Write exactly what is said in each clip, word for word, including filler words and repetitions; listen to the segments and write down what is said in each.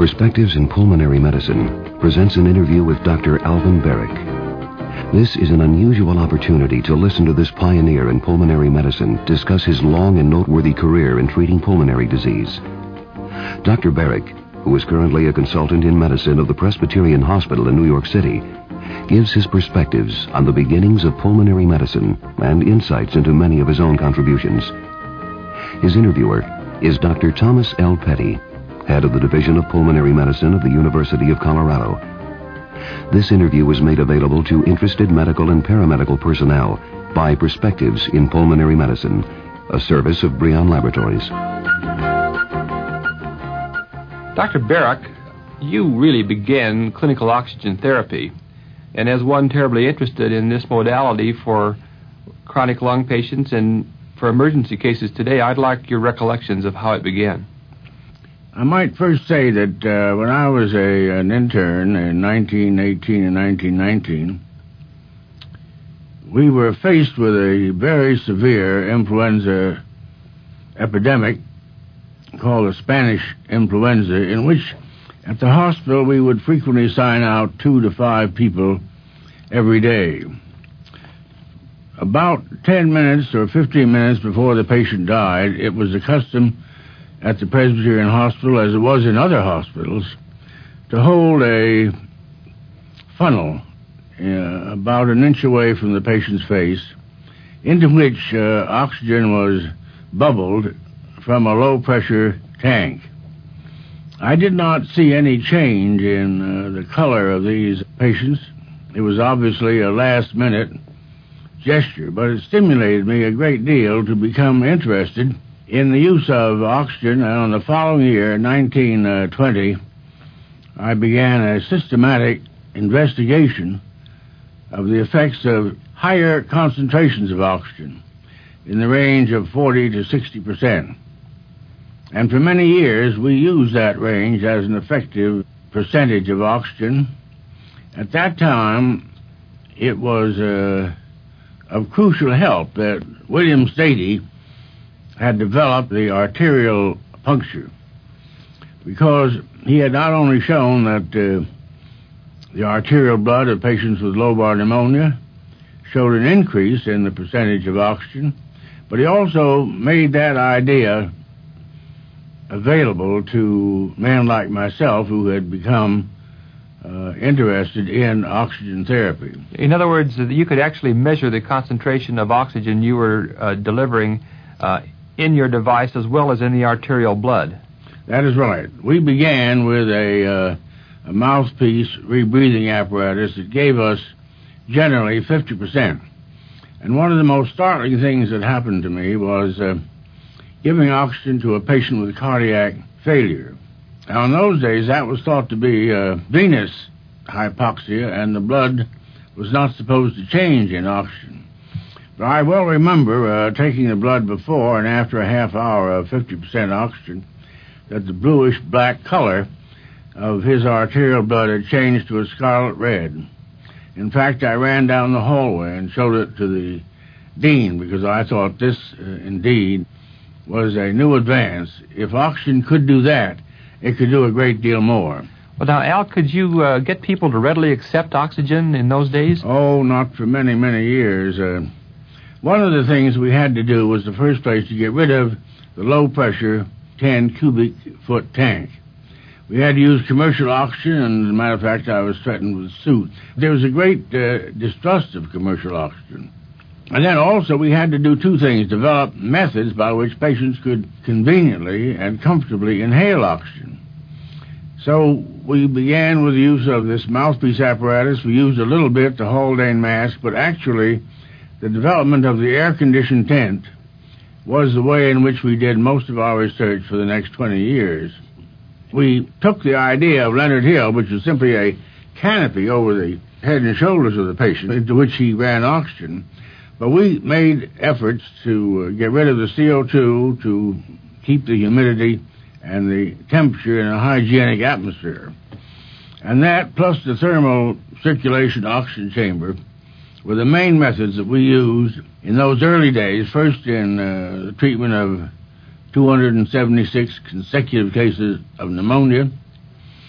Perspectives in Pulmonary Medicine presents an interview with Doctor Alvin Berek. This is an unusual opportunity to listen to this pioneer in pulmonary medicine discuss his long and noteworthy career in treating pulmonary disease. Doctor Berek, who is currently a consultant in medicine of the Presbyterian Hospital in New York City, gives his perspectives on the beginnings of pulmonary medicine and insights into many of his own contributions. His interviewer is Doctor Thomas L. Petty, head of the Division of Pulmonary Medicine of the University of Colorado. This interview was made available to interested medical and paramedical personnel by Perspectives in Pulmonary Medicine, a service of Brion Laboratories. Doctor Berek, you really began clinical oxygen therapy, and as one terribly interested in this modality for chronic lung patients and for emergency cases today, I'd like your recollections of how it began. I might first say that uh, when I was a, an intern in nineteen eighteen and nineteen nineteen, we were faced with a very severe influenza epidemic called the Spanish influenza, in which at the hospital we would frequently sign out two to five people every day. About ten minutes or fifteen minutes before the patient died, it was the custom at the Presbyterian Hospital, as it was in other hospitals, to hold a funnel uh, about an inch away from the patient's face, into which uh, oxygen was bubbled from a low-pressure tank. I did not see any change in uh, the color of these patients. It was obviously a last-minute gesture, but it stimulated me a great deal to become interested in the use of oxygen, and on the following year, nineteen twenty, I began a systematic investigation of the effects of higher concentrations of oxygen in the range of forty to sixty percent. And for many years, we used that range as an effective percentage of oxygen. At that time, it was uh, of crucial help that William Stady had developed the arterial puncture, because he had not only shown that uh, the arterial blood of patients with lobar pneumonia showed an increase in the percentage of oxygen, but he also made that idea available to men like myself who had become uh, interested in oxygen therapy. In other words, you could actually measure the concentration of oxygen you were uh, delivering uh, in your device as well as in the arterial blood. That is right. We began with a, uh, a mouthpiece rebreathing apparatus that gave us generally fifty percent. And one of the most startling things that happened to me was uh, giving oxygen to a patient with cardiac failure. Now, in those days, that was thought to be uh, venous hypoxia, and the blood was not supposed to change in oxygen. But I well remember uh, taking the blood before and after a half hour of fifty percent oxygen, that the bluish-black color of his arterial blood had changed to a scarlet red. In fact, I ran down the hallway and showed it to the dean, because I thought this, uh, indeed, was a new advance. If oxygen could do that, it could do a great deal more. Well, now, Al, could you uh, get people to readily accept oxygen in those days? Oh, not for many, many years. Uh, One of the things we had to do was, the first place, to get rid of the low-pressure ten cubic foot tank. We had to use commercial oxygen, and as a matter of fact, I was threatened with a suit. There was a great uh, distrust of commercial oxygen. And then also we had to do two things: develop methods by which patients could conveniently and comfortably inhale oxygen. So we began with the use of this mouthpiece apparatus. We used a little bit the Haldane mask, but actually the development of the air-conditioned tent was the way in which we did most of our research for the next twenty years. We took the idea of Leonard Hill, which was simply a canopy over the head and shoulders of the patient, into which he ran oxygen, but we made efforts to uh, get rid of the C O two, to keep the humidity and the temperature in a hygienic atmosphere. And that, plus the thermal circulation oxygen chamber, were the main methods that we used in those early days, first in uh, the treatment of two hundred seventy-six consecutive cases of pneumonia,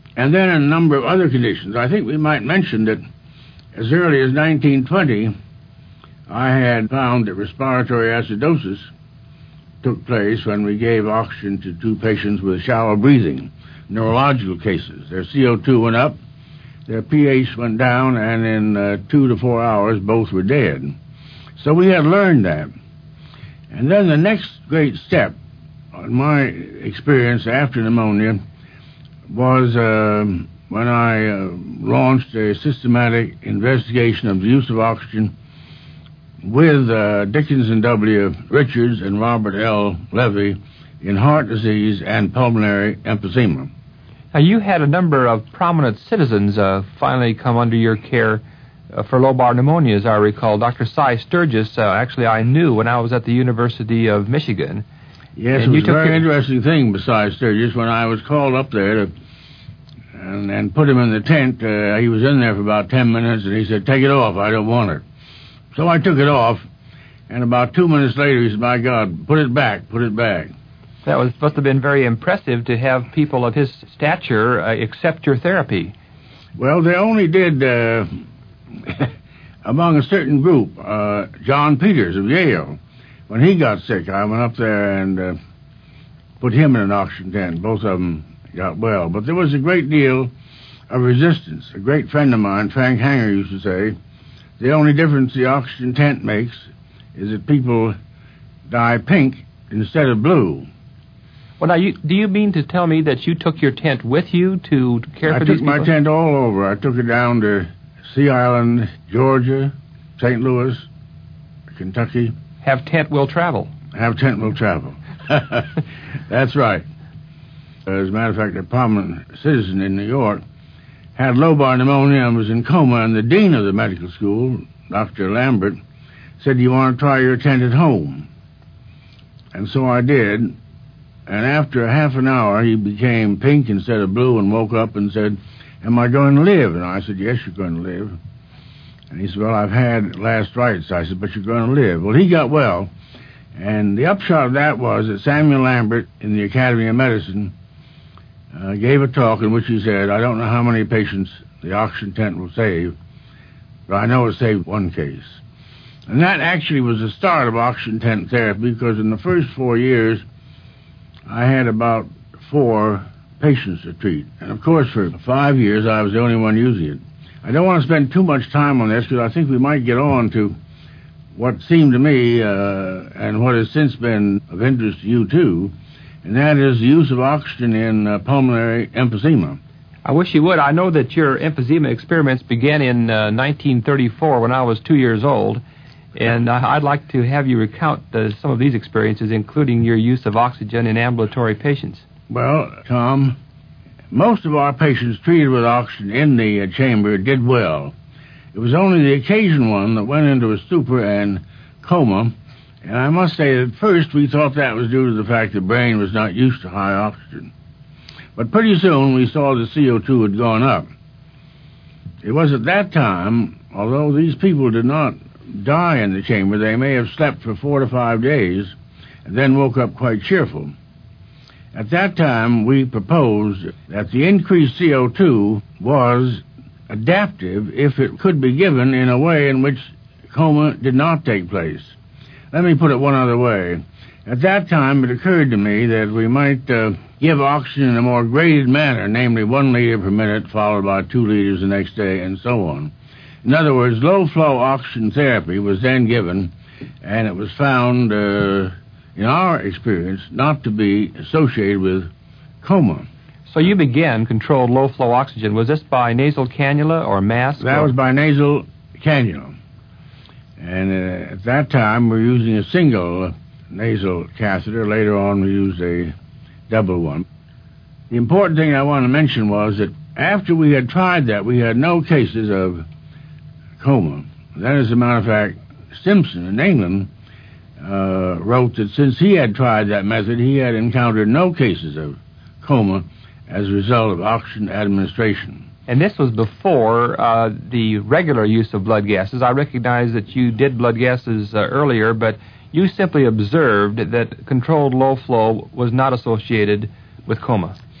and then a number of other conditions. I think we might mention that as early as nineteen twenty, I had found that respiratory acidosis took place when we gave oxygen to two patients with shallow breathing, neurological cases. Their C O two went up, their pH went down, and in uh, two to four hours, both were dead. So we had learned that. And then the next great step, in my experience after pneumonia, was uh, when I uh, launched a systematic investigation of the use of oxygen with uh, Dickinson W. Richards and Robert L. Levy in heart disease and pulmonary emphysema. Now, you had a number of prominent citizens uh, finally come under your care uh, for lobar pneumonia, as I recall. Doctor Cy Sturgis, uh, actually, I knew when I was at the University of Michigan. Yes, and it was a very your... interesting thing besides Sturgis. When I was called up there to and, and put him in the tent, uh, he was in there for about ten minutes, and he said, "Take it off, I don't want it." So I took it off, and about two minutes later, he said, "My God, put it back, put it back." That was must have been very impressive to have people of his stature uh, accept your therapy. Well, they only did uh, among a certain group. Uh, John Peters of Yale, when he got sick, I went up there and uh, put him in an oxygen tent. Both of them got well. But there was a great deal of resistance. A great friend of mine, Frank Hanger, used to say, the only difference the oxygen tent makes is that people die pink instead of blue. Well, now, you, do you mean to tell me that you took your tent with you to care I for these people? I took my tent all over. I took it down to Sea Island, Georgia, Saint Louis, Kentucky. Have tent will travel. Have tent will travel. That's right. As a matter of fact, a prominent citizen in New York had lobar pneumonia and was in coma, and the dean of the medical school, Doctor Lambert, said, "Do you want to try your tent at home?" And so I did. And after half an hour, he became pink instead of blue and woke up and said, "Am I going to live?" And I said, "Yes, you're going to live." And he said, "Well, I've had last rites." I said, "But you're going to live." Well, he got well. And the upshot of that was that Samuel Lambert in the Academy of Medicine uh, gave a talk in which he said, "I don't know how many patients the oxygen tent will save, but I know it saved one case." And that actually was the start of oxygen tent therapy, because in the first four years, I had about four patients to treat. And, of course, for five years, I was the only one using it. I don't want to spend too much time on this, because I think we might get on to what seemed to me, uh, and what has since been of interest to you, too, and that is the use of oxygen in uh, pulmonary emphysema. I wish you would. I know that your emphysema experiments began in uh, nineteen thirty-four when I was two years old. And I'd like to have you recount uh, some of these experiences, including your use of oxygen in ambulatory patients. Well, Tom, most of our patients treated with oxygen in the uh, chamber did well. It was only the occasional one that went into a stupor and coma, and I must say that at first we thought that was due to the fact the brain was not used to high oxygen. But pretty soon we saw the C O two had gone up. It was at that time, although these people did not die in the chamber, they may have slept for four to five days and then woke up quite cheerful. At that time, we proposed that the increased C O two was adaptive if it could be given in a way in which coma did not take place. Let me put it one other way. At that time, it occurred to me that we might uh, give oxygen in a more graded manner, namely one liter per minute, followed by two liters the next day, and so on. In other words, low-flow oxygen therapy was then given, and it was found, uh, in our experience, not to be associated with coma. So you began controlled low-flow oxygen. Was this by nasal cannula or mask? That or? was by nasal cannula. And uh, at that time, we were using a single nasal catheter. Later on, we used a double one. The important thing I want to mention was that after we had tried that, we had no cases of coma. Then, as a matter of fact, Simpson in England uh, wrote that since he had tried that method, he had encountered no cases of coma as a result of oxygen administration. And this was before uh, the regular use of blood gases. I recognize that you did blood gases uh, earlier, but you simply observed that controlled low flow was not associated with coma.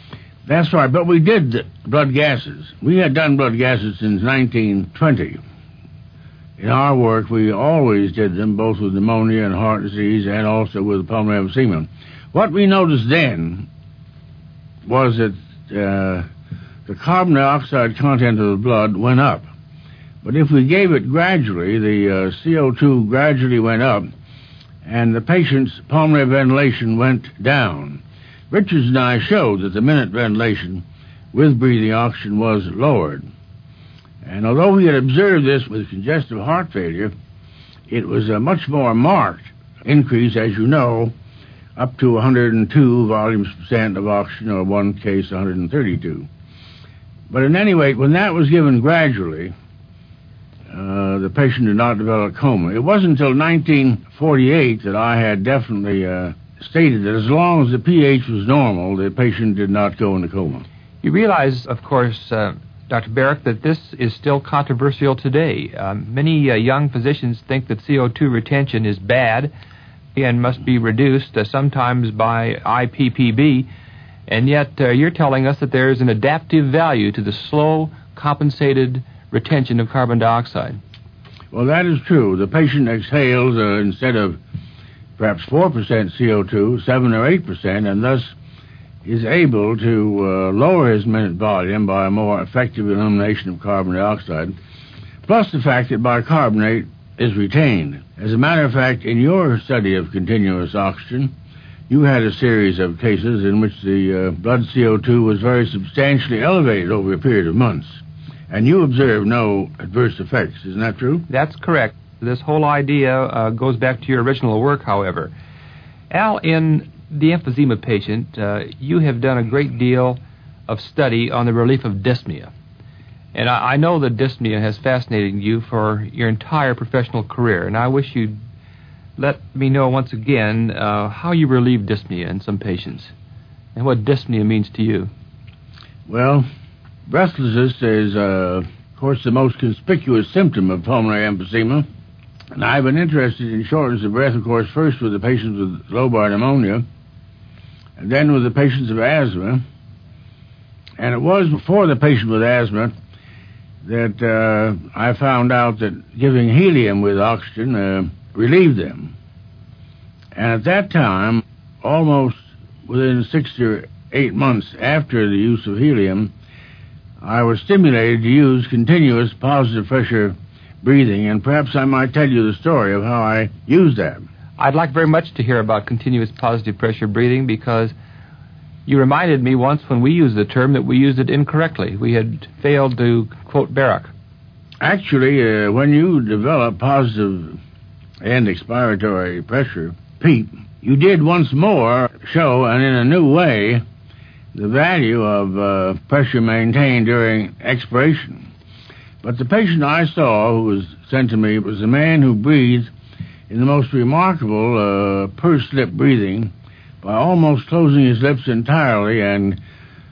That's right, but we did blood gases. We had done blood gases since nineteen twenty. In our work, we always did them, both with pneumonia and heart disease and also with pulmonary emphysema. What we noticed then was that uh, the carbon dioxide content of the blood went up. But if we gave it gradually, the uh, C O two gradually went up, and the patient's pulmonary ventilation went down. Richards and I showed that the minute ventilation with breathing oxygen was lowered. And although we had observed this with congestive heart failure, it was a much more marked increase, as you know, up to one hundred two volumes percent of oxygen, or one case one hundred thirty-two. But in any way, when that was given gradually, uh, the patient did not develop coma. It wasn't until nineteen forty-eight that I had definitely uh, stated that as long as the pH was normal, the patient did not go into coma. You realize, of course, uh, Doctor Barrick, that this is still controversial today. Uh, many uh, young physicians think that C O two retention is bad and must be reduced, uh, sometimes by I P P B, and yet uh, you're telling us that there is an adaptive value to the slow, compensated retention of carbon dioxide. Well, that is true. The patient exhales uh, instead of perhaps four percent C O two, seven or eight percent, and thus is able to uh, lower his minute volume by a more effective elimination of carbon dioxide, plus the fact that bicarbonate is retained. As a matter of fact, in your study of continuous oxygen, you had a series of cases in which the uh, blood C O two was very substantially elevated over a period of months, and you observed no adverse effects. Isn't that true? That's correct. This whole idea uh, goes back to your original work, however. Al, in the emphysema patient, uh, you have done a great deal of study on the relief of dyspnea. And I, I know that dyspnea has fascinated you for your entire professional career, and I wish you'd let me know once again uh, how you relieve dyspnea in some patients and what dyspnea means to you. Well, breathlessness is, uh, of course, the most conspicuous symptom of pulmonary emphysema. And I've been interested in shortness of breath, of course, first with the patients with lobar pneumonia, and then with the patients of asthma. And it was for the patient with asthma that uh, I found out that giving helium with oxygen uh, relieved them. And at that time, almost within six or eight months after the use of helium, I was stimulated to use continuous positive pressure breathing, and perhaps I might tell you the story of how I used that. I'd like very much to hear about continuous positive pressure breathing, because you reminded me once when we used the term that we used it incorrectly. We had failed to quote Barrick. Actually, uh, when you develop positive and expiratory pressure, PEEP, you did once more show, and in a new way, the value of uh, pressure maintained during expiration. But the patient I saw who was sent to me was a man who breathed in the most remarkable uh, pursed lip breathing by almost closing his lips entirely and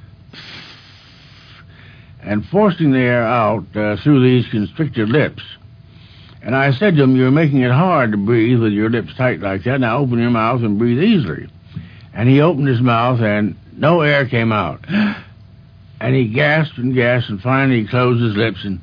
and forcing the air out uh, through these constricted lips. And I said to him, "You're making it hard to breathe with your lips tight like that. Now open your mouth and breathe easily." And he opened his mouth and no air came out. And he gasped and gasped, and finally he closed his lips and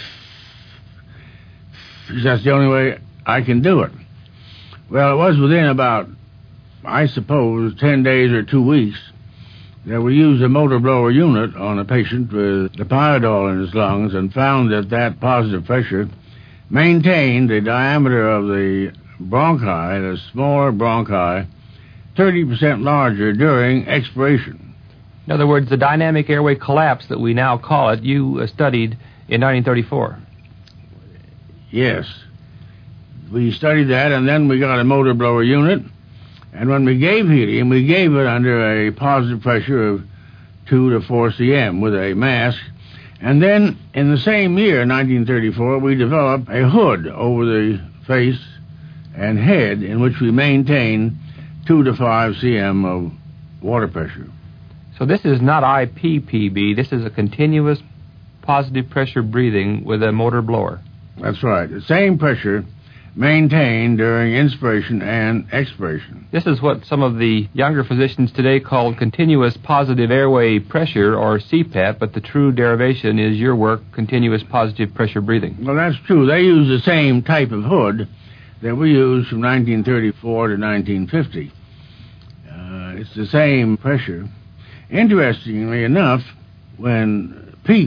that's the only way I can do it. Well, it was within about, I suppose, ten days or two weeks that we used a motor blower unit on a patient with thiopidol in his lungs and found that that positive pressure maintained the diameter of the bronchi, the smaller bronchi, thirty percent larger during expiration. In other words, the dynamic airway collapse that we now call it, you uh, studied in nineteen thirty-four. Yes. We studied that, and then we got a motor blower unit, and when we gave helium, we gave it under a positive pressure of two to four centimeters with a mask. And then, in the same year, nineteen thirty-four, we developed a hood over the face and head in which we maintained two to five centimeters of water pressure. So this is not I P P B. This is a continuous positive pressure breathing with a motor blower. That's right. The same pressure maintained during inspiration and expiration. This is what some of the younger physicians today call continuous positive airway pressure, or C PAP, but the true derivation is your work, continuous positive pressure breathing. Well, that's true. They use the same type of hood that we used from nineteen thirty-four to nineteen fifty. Uh, it's the same pressure. Interestingly enough, when PEEP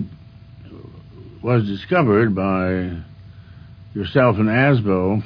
was discovered by yourself and Asbo,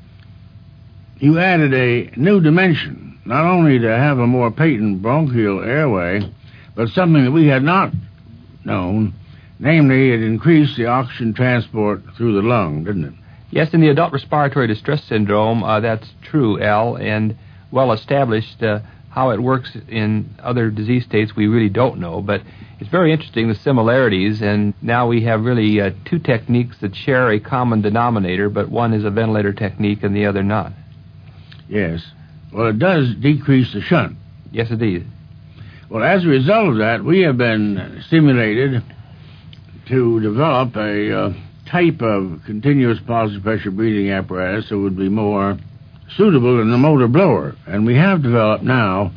you added a new dimension, not only to have a more patent bronchial airway, but something that we had not known, namely it increased the oxygen transport through the lung, didn't it? Yes, in the adult respiratory distress syndrome, uh, that's true, Al, and well established. Uh, how it works in other disease states we really don't know, but it's very interesting, the similarities, and now we have really uh, two techniques that share a common denominator, but one is a ventilator technique and the other not. Yes. Well, it does decrease the shunt. Yes, it is. Well, as a result of that, we have been stimulated to develop a uh, type of continuous positive pressure breathing apparatus that would be more suitable than the motor blower. And we have developed now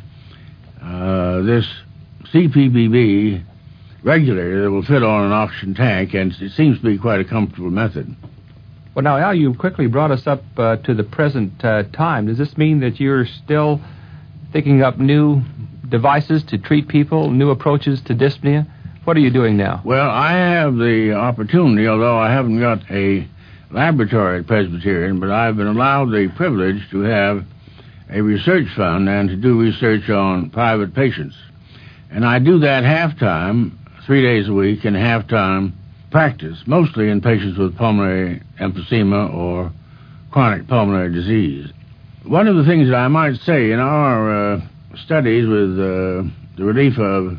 uh, this C P B B regulator that will fit on an oxygen tank, and it seems to be quite a comfortable method. Well, now, Al, you quickly brought us up uh, to the present uh, time. Does this mean that you're still thinking up new devices to treat people, new approaches to dyspnea? What are you doing now? Well, I have the opportunity, although I haven't got a laboratory at Presbyterian, but I've been allowed the privilege to have a research fund and to do research on private patients. And I do that half-time, three days a week, and half-time practice, mostly in patients with pulmonary emphysema or chronic pulmonary disease. One of the things that I might say in our uh, studies with uh, the relief of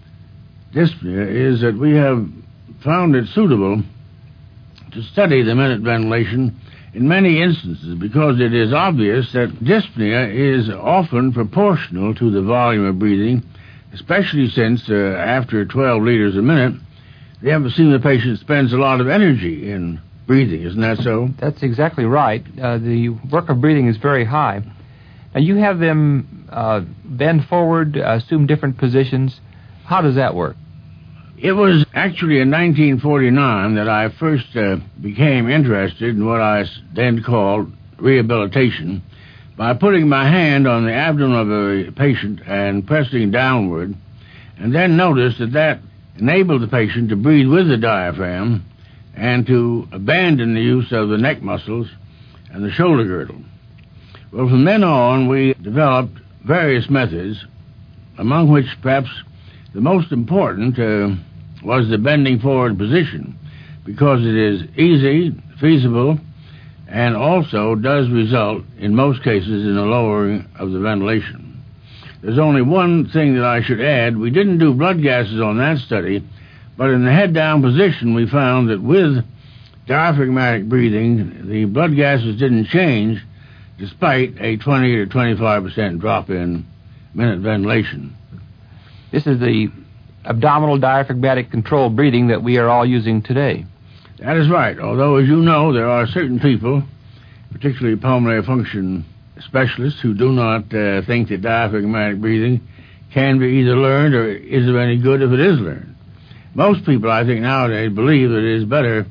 dyspnea is that we have found it suitable to study the minute ventilation in many instances, because it is obvious that dyspnea is often proportional to the volume of breathing, especially since uh, after twelve liters a minute, the emphysema patient spends a lot of energy in breathing. Isn't that so? That's exactly right. Uh, the work of breathing is very high. Now, you have them uh, bend forward, uh, assume different positions. How does that work? It was actually in nineteen forty-nine that I first uh, became interested in what I then called rehabilitation by putting my hand on the abdomen of a patient and pressing downward, and then noticed that that enabled the patient to breathe with the diaphragm and to abandon the use of the neck muscles and the shoulder girdle. Well, from then on, we developed various methods, among which perhaps the most important uh, was the bending forward position, because it is easy, feasible, and also does result, in most cases, in a lowering of the ventilation. There's only one thing that I should add. We didn't do blood gases on that study, but in the head-down position, we found that with diaphragmatic breathing, the blood gases didn't change, despite a twenty to twenty-five percent drop in minute ventilation. This is the abdominal diaphragmatic controlled breathing that we are all using today. That is right, although, as you know, there are certain people, particularly pulmonary function specialists, who do not uh, think that diaphragmatic breathing can be either learned or is of any good if it is learned. Most people, I think, nowadays believe that it is better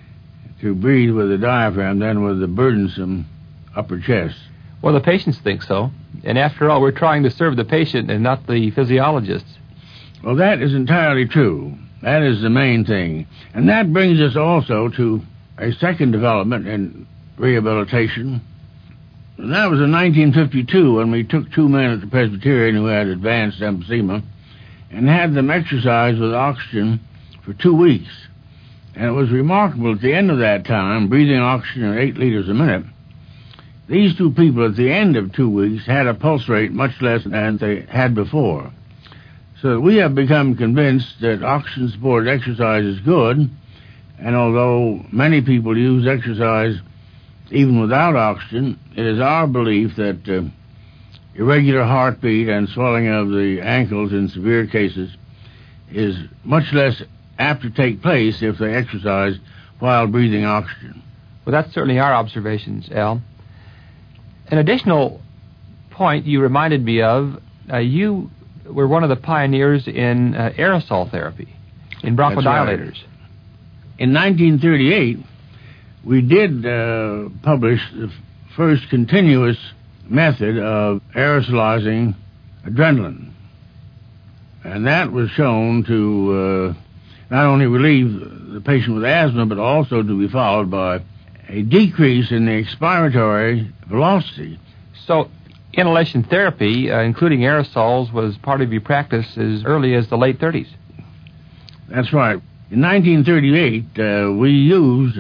to breathe with the diaphragm than with the burdensome upper chest. Well, the patients think so. And after all, we're trying to serve the patient and not the physiologists. Well, that is entirely true. That is the main thing. And that brings us also to a second development in rehabilitation. And that was in nineteen fifty-two, when we took two men at the Presbyterian who had advanced emphysema and had them exercise with oxygen for two weeks. And it was remarkable at the end of that time, breathing oxygen at eight liters a minute, these two people at the end of two weeks had a pulse rate much less than they had before. So we have become convinced that oxygen-supported exercise is good, and although many people use exercise even without oxygen, it is our belief that uh, irregular heartbeat and swelling of the ankles in severe cases is much less apt to take place if they exercise while breathing oxygen. Well, that's certainly our observations, Al. An additional point you reminded me of, uh, you were one of the pioneers in uh, aerosol therapy, in bronchodilators. Right. In nineteen thirty-eight, we did uh, publish the first continuous method of aerosolizing adrenaline. And that was shown to uh, not only relieve the patient with asthma, but also to be followed by a decrease in the expiratory velocity. So inhalation therapy, uh, including aerosols, was part of your practice as early as the late thirties. That's right. In nineteen thirty-eight, uh, we used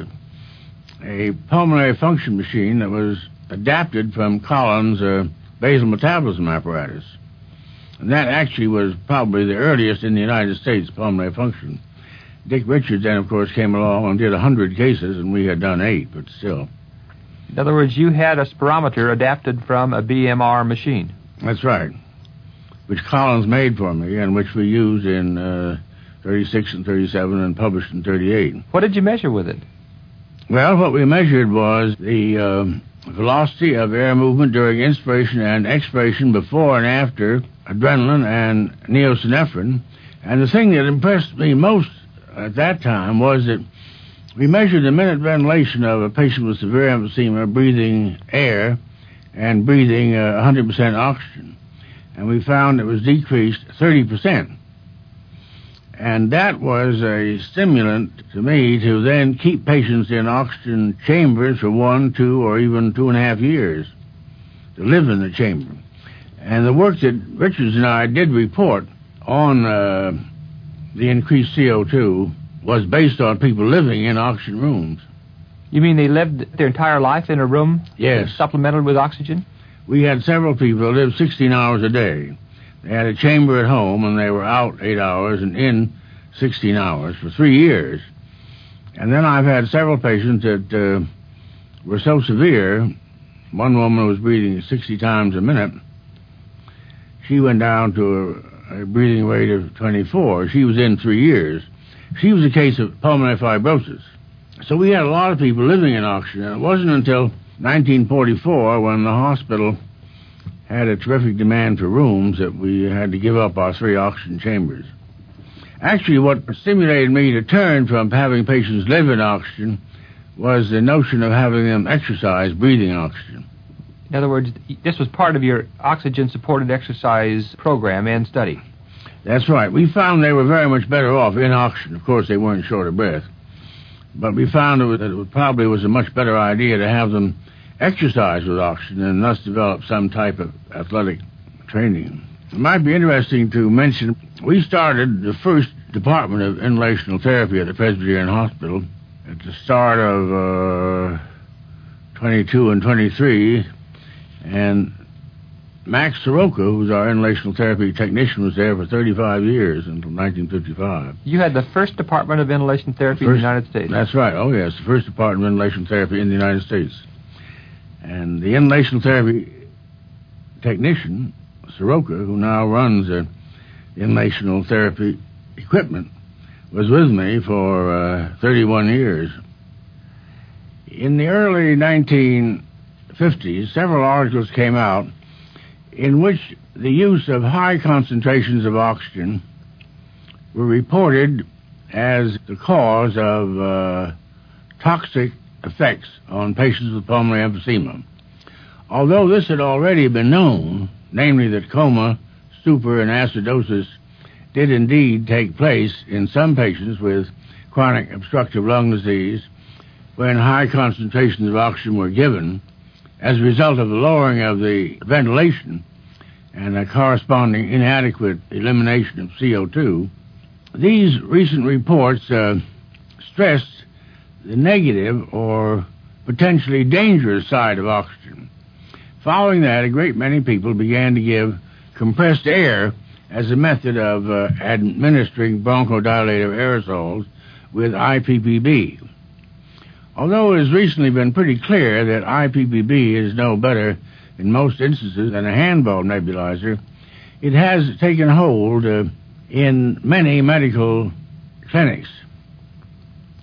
a pulmonary function machine that was adapted from Collins' uh, basal metabolism apparatus. And that actually was probably the earliest in the United States pulmonary function. Dick Richards then, of course, came along and did one hundred cases, and we had done eight, but still. In other words, you had a spirometer adapted from a B M R machine. That's right, which Collins made for me, and which we used in uh, thirty-six and thirty-seven and published in thirty-eight. What did you measure with it? Well, what we measured was the um, velocity of air movement during inspiration and expiration before and after adrenaline and neosynephrine. And the thing that impressed me most at that time was that we measured the minute ventilation of a patient with severe emphysema breathing air and breathing uh, one hundred percent oxygen. And we found it was decreased thirty percent. And that was a stimulant to me to then keep patients in oxygen chambers for one, two, or even two and a half years, to live in the chamber. And the work that Richards and I did report on uh, the increased C O two was based on people living in oxygen rooms. You mean they lived their entire life in a room? Yes. Supplemented with oxygen? We had several people who lived sixteen hours a day. They had a chamber at home, and they were out eight hours and in sixteen hours for three years. And then I've had several patients that uh, were so severe. One woman was breathing sixty times a minute. She went down to a, a breathing rate of twenty-four. She was in three years. She was a case of pulmonary fibrosis. So we had a lot of people living in oxygen. It wasn't until nineteen forty-four, when the hospital had a terrific demand for rooms, that we had to give up our three oxygen chambers. Actually, what stimulated me to turn from having patients live in oxygen was the notion of having them exercise breathing oxygen. In other words, this was part of your oxygen-supported exercise program and study. That's right. We found they were very much better off in oxygen. Of course, they weren't short of breath. But we found that it probably was a much better idea to have them exercise with oxygen and thus develop some type of athletic training. It might be interesting to mention, we started the first department of inhalational therapy at the Presbyterian Hospital at the start of uh, twenty-two and twenty-three, and Max Soroka, who's our inhalational therapy technician, was there for thirty-five years until nineteen fifty-five. You had the first department of inhalation therapy first, in the United States. That's right. Oh, yes, the first department of inhalation therapy in the United States. And the inhalational therapy technician, Soroka, who now runs the inhalational therapy equipment, was with me for uh, thirty-one years. In the early nineteen fifties, several articles came out in which the use of high concentrations of oxygen were reported as the cause of uh, toxic effects on patients with pulmonary emphysema. Although this had already been known, namely that coma, stupor, and acidosis did indeed take place in some patients with chronic obstructive lung disease when high concentrations of oxygen were given as a result of the lowering of the ventilation and a corresponding inadequate elimination of C O two, these recent reports uh, stressed the negative or potentially dangerous side of oxygen. Following that, a great many people began to give compressed air as a method of uh, administering bronchodilator aerosols with I P P B. Although it has recently been pretty clear that I P P B is no better in most instances than a handball nebulizer, it has taken hold uh, in many medical clinics.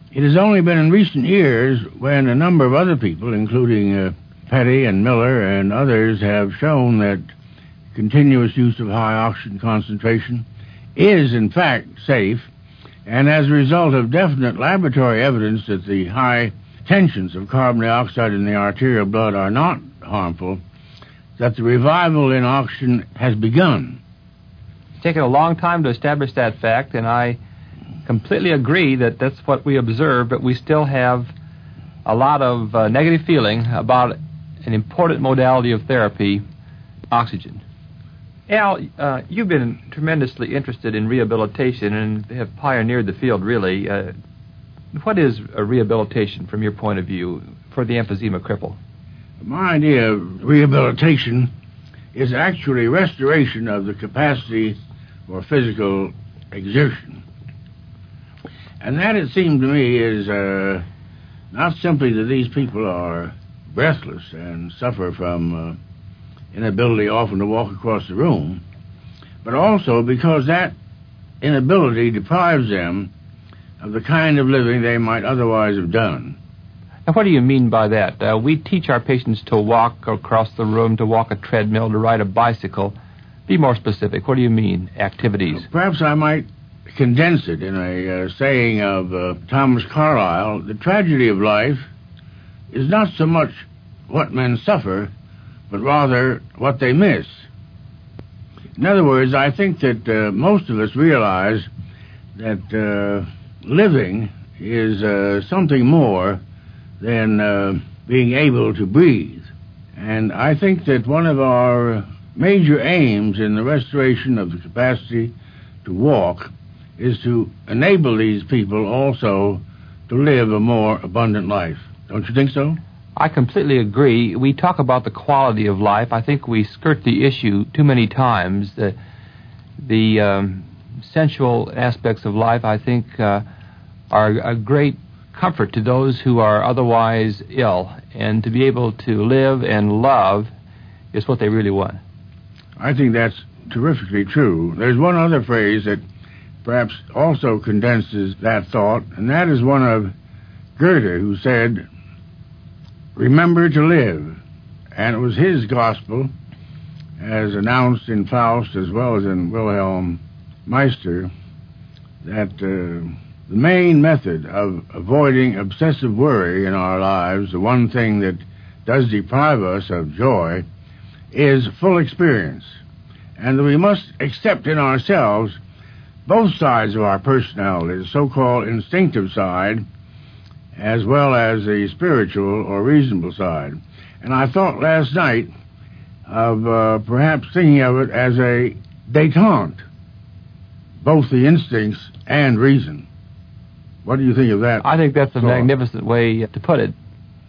It has only been in recent years when a number of other people, including uh, Petty and Miller and others, have shown that continuous use of high oxygen concentration is, in fact, safe, and as a result of definite laboratory evidence that the high tensions of carbon dioxide in the arterial blood are not harmful, that the revival in oxygen has begun. It's taken a long time to establish that fact, and I completely agree that that's what we observe, but we still have a lot of uh, negative feeling about an important modality of therapy, oxygen. Al, uh, you've been tremendously interested in rehabilitation and have pioneered the field, really. Uh, what is a rehabilitation from your point of view for the emphysema cripple? My idea of rehabilitation is actually restoration of the capacity for physical exertion. And that, it seemed to me, is uh, not simply that these people are breathless and suffer from uh, inability often to walk across the room, but also because that inability deprives them of the kind of living they might otherwise have done. Now, what do you mean by that? Uh, we teach our patients to walk across the room, to walk a treadmill, to ride a bicycle. Be more specific. What do you mean, activities? Well, perhaps I might condense it in a uh, saying of uh, Thomas Carlyle: the tragedy of life is not so much what men suffer, but rather what they miss. In other words, I think that uh, most of us realize that uh, living is uh, something more than uh, being able to breathe. And I think that one of our major aims in the restoration of the capacity to walk is to enable these people also to live a more abundant life. Don't you think so? I completely agree. We talk about the quality of life. I think we skirt the issue too many times. The, the um, sensual aspects of life, I think, uh, are a great comfort to those who are otherwise ill. And to be able to live and love is what they really want. I think that's terrifically true. There's one other phrase that perhaps also condenses that thought, and that is one of Goethe, who said, "Remember to live." And it was his gospel, as announced in Faust as well as in Wilhelm Meister, that uh, the main method of avoiding obsessive worry in our lives, the one thing that does deprive us of joy, is full experience. And that we must accept in ourselves both sides of our personality, the so-called instinctive side, as well as the spiritual or reasonable side. And I thought last night of uh, perhaps thinking of it as a détente, both the instincts and reason. What do you think of that? I think that's a thought? magnificent way to put it.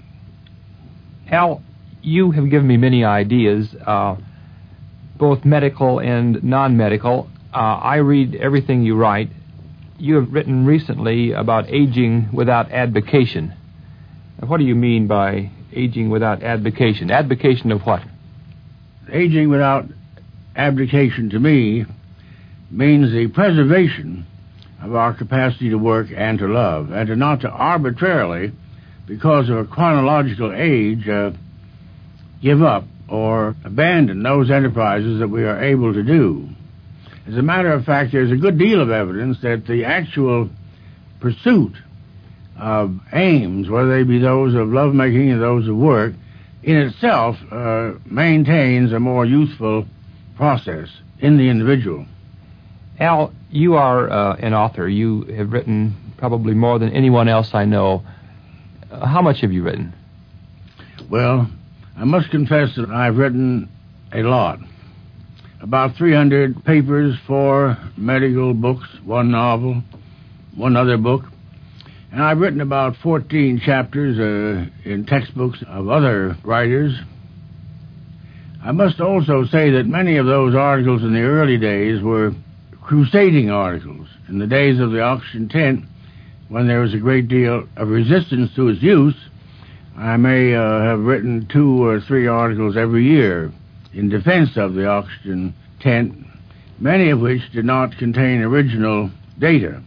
Al, you have given me many ideas, uh, both medical and non-medical. Uh, I read everything you write. You have written recently about aging without advocation. What do you mean by aging without advocation? Advocation of what? Aging without abdication, to me, means the preservation of our capacity to work and to love, and to not to arbitrarily, because of a chronological age, uh, give up or abandon those enterprises that we are able to do. As a matter of fact, there's a good deal of evidence that the actual pursuit of aims, whether they be those of lovemaking or those of work, in itself uh, maintains a more youthful process in the individual. Al, you are uh, an author. You have written probably more than anyone else I know. Uh, how much have you written? Well, I must confess that I've written a lot. About three hundred papers, four medical books, one novel, one other book. And I've written about fourteen chapters uh, in textbooks of other writers. I must also say that many of those articles in the early days were crusading articles. In the days of the oxygen tent, when there was a great deal of resistance to its use, I may uh, have written two or three articles every year in defense of the oxygen tent, many of which did not contain original data.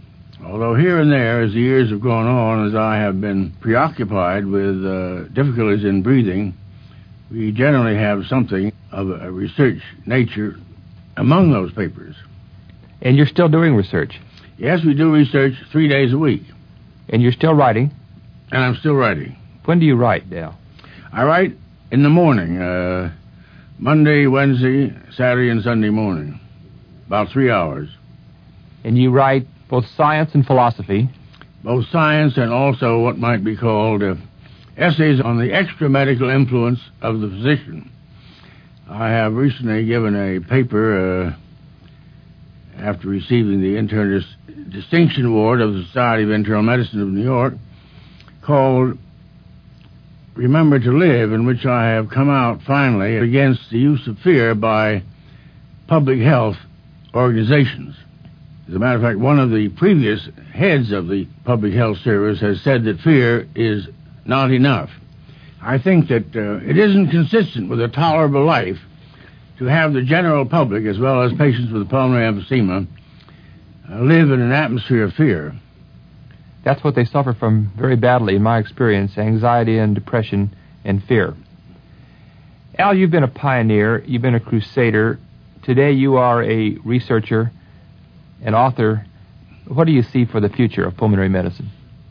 Although here and there, as the years have gone on, as I have been preoccupied with uh, difficulties in breathing, we generally have something of a research nature among those papers. And you're still doing research? Yes, we do research three days a week. And you're still writing? And I'm still writing. When do you write, Dale? I write in the morning, uh, Monday, Wednesday, Saturday, and Sunday morning, about three hours. And you write both science and philosophy? Both science and also what might be called uh, essays on the extra-medical influence of the physician. I have recently given a paper uh, after receiving the Internist Distinction Award of the Society of Internal Medicine of New York called Remember to Live, in which I have come out finally against the use of fear by public health organizations. As a matter of fact, one of the previous heads of the Public Health Service has said that fear is not enough. I think that uh, it isn't consistent with a tolerable life to have the general public, as well as patients with pulmonary emphysema, uh, live in an atmosphere of fear. That's what they suffer from very badly, in my experience, anxiety and depression and fear. Al, you've been a pioneer, you've been a crusader. Today you are a researcher, an author. What do you see for the future of pulmonary medicine?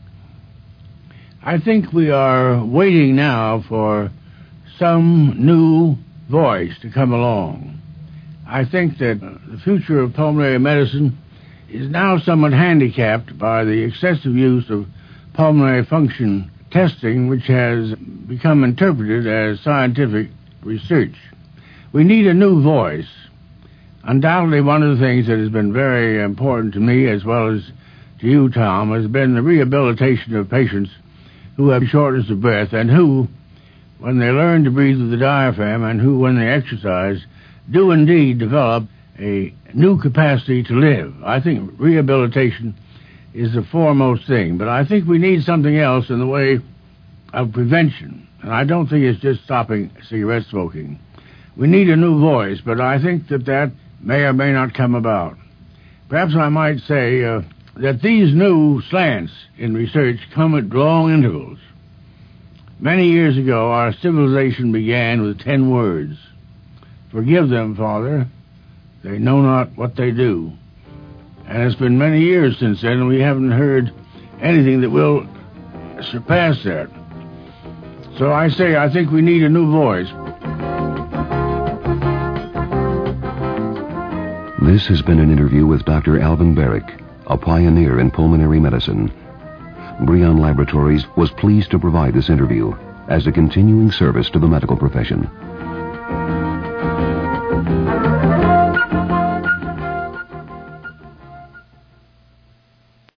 I think we are waiting now for some new voice to come along. I think that the future of pulmonary medicine is now somewhat handicapped by the excessive use of pulmonary function testing, which has become interpreted as scientific research. We need a new voice. Undoubtedly, one of the things that has been very important to me, as well as to you, Tom, has been the rehabilitation of patients who have shortness of breath and who, when they learn to breathe with the diaphragm and who, when they exercise, do indeed develop a new capacity to live. I think rehabilitation is the foremost thing, but I think we need something else in the way of prevention, and I don't think it's just stopping cigarette smoking. We need a new voice, but I think that that may or may not come about. Perhaps I might say uh, that these new slants in research come at long intervals. Many years ago, our civilization began with ten words. Forgive them, Father. They know not what they do. And it's been many years since then, and we haven't heard anything that will surpass that. So I say, I think we need a new voice. This has been an interview with Doctor Alvin Berek, a pioneer in pulmonary medicine. Brion Laboratories was pleased to provide this interview as a continuing service to the medical profession.